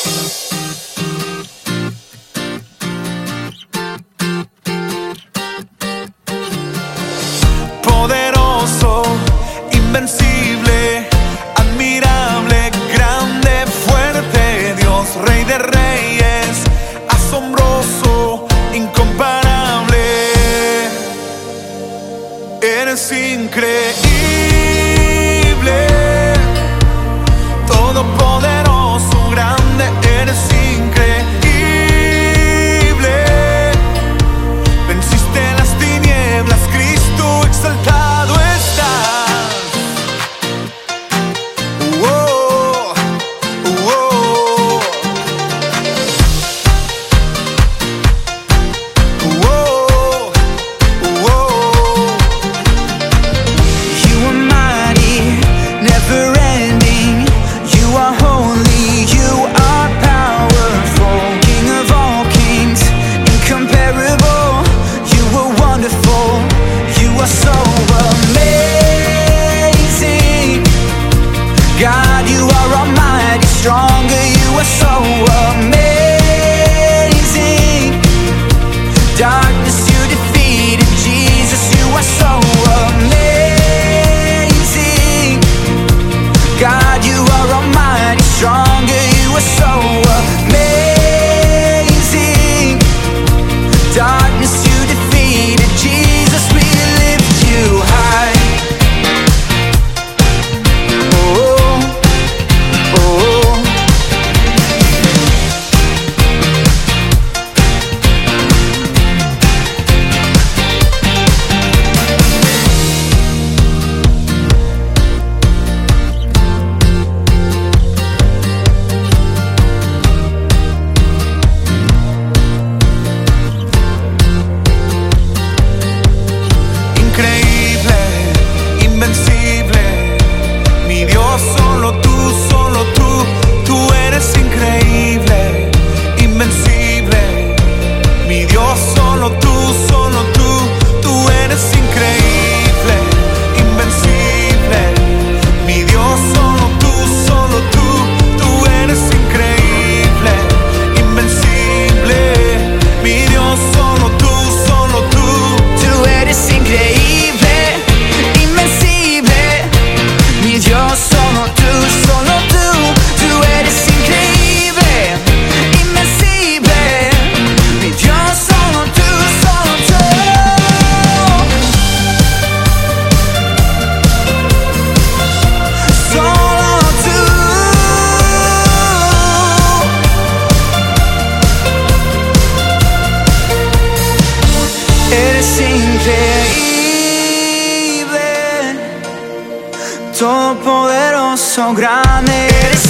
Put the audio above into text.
Poderoso, invencible, admirable, grande, fuerte, Dios, Rey de Reyes, asombroso, incomparable. Eres increíble, todopoderoso, grande, eres increíble. Venciste las tinieblas, Cristo exaltado estás. Oh, oh, oh, oh. You are mighty, never ending. You are holy, you are powerful. King of all kings, incomparable. You are wonderful, you are so amazing. God, you are almighty, stronger, you are so amazing. Darkness you defeated, Jesus, you are so amazing. God, you are almighty, stronger, you are so amazing. Darkness you defeated, Jesus, we lift you high. Oh, oh. Increíble, invencible, mi Dios, solo tú, tú eres increíble, invencible, mi Dios, solo tú, tú eres increíble, invencible, mi Dios, solo tú, tú eres increíble, invencible, mi Dios, solo tú, Tú eres increíble, invencible. Mi Dios, solo tú, tú eres increíble, invencible. Mi Dios, solo tú, solo tú. Eres increíble, todopoderoso, grande. Eres